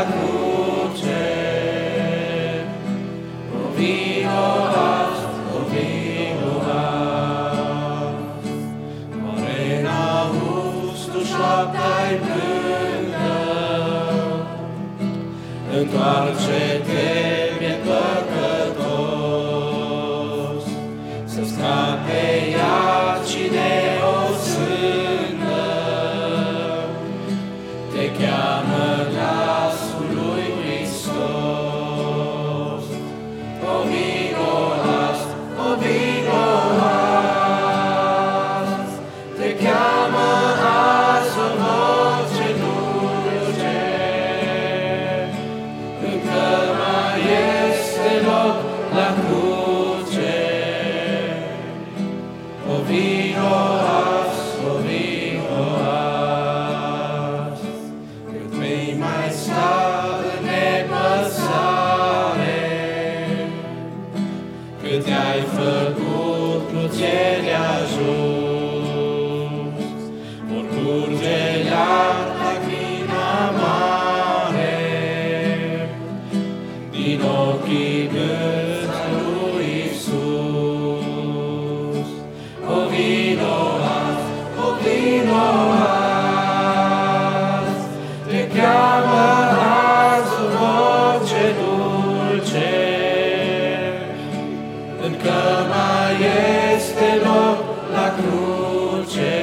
cruce. O vino azi, o vino azi. Oare n-auzi tu șoapta-i blândă? Întoarce-te, mie păcătos, să scape iad și de o sândă. Te cheamă glasul lui Hristos. O vino azi, o vino azi. Te cheamă azi o voce dulce. Încă mai este loc la cruce. O vino azi, o vino azi. Cât vei mai sta în nepăsare, cât ai făcut, nu ți-e de ajuns. Vor curge iar lacrima mare din ochii gâți lui Iisus. O vino azi, o vino azi. Te cheamă azi o voce dulce. Încă mai este loc la cruce.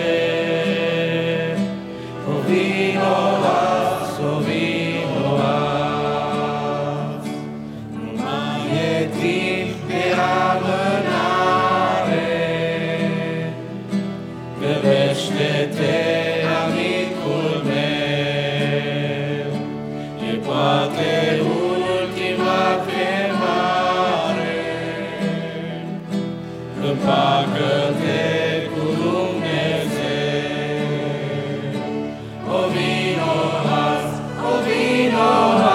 O vino azi, o vino azi. Nu mai e timp de amânare. Grăbește-te, amicul meu. E poate ultima chemare. Împacă-te cu Dumnezeu. O vino azi, o vino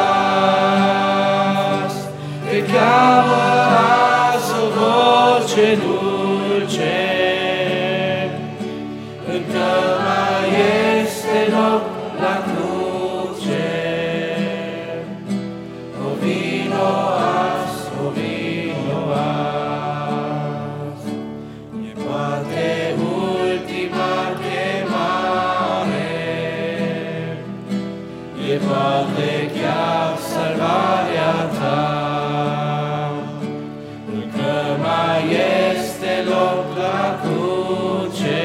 azi. Te cheamă azi o voce dulce. Încă mai este loc la cruce. O vino azi, o vino azi. E poate ultima chemare. E poate chiar salvarea ta. Încă mai este loc la cruce.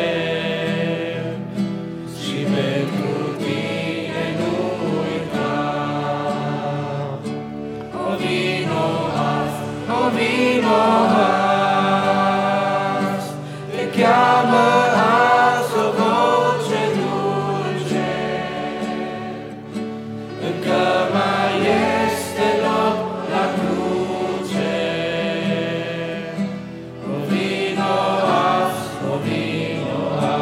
Și pentru tine nu uita. O vino azi, o vino azi. Te cheamă azi o voce dulce. Încă mai este loc la cruce. O vino azi, o vino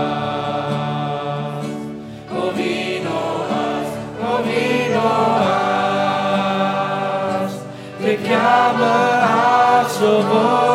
azi. O vino azi, o vino azi. Te cheamă azi o voce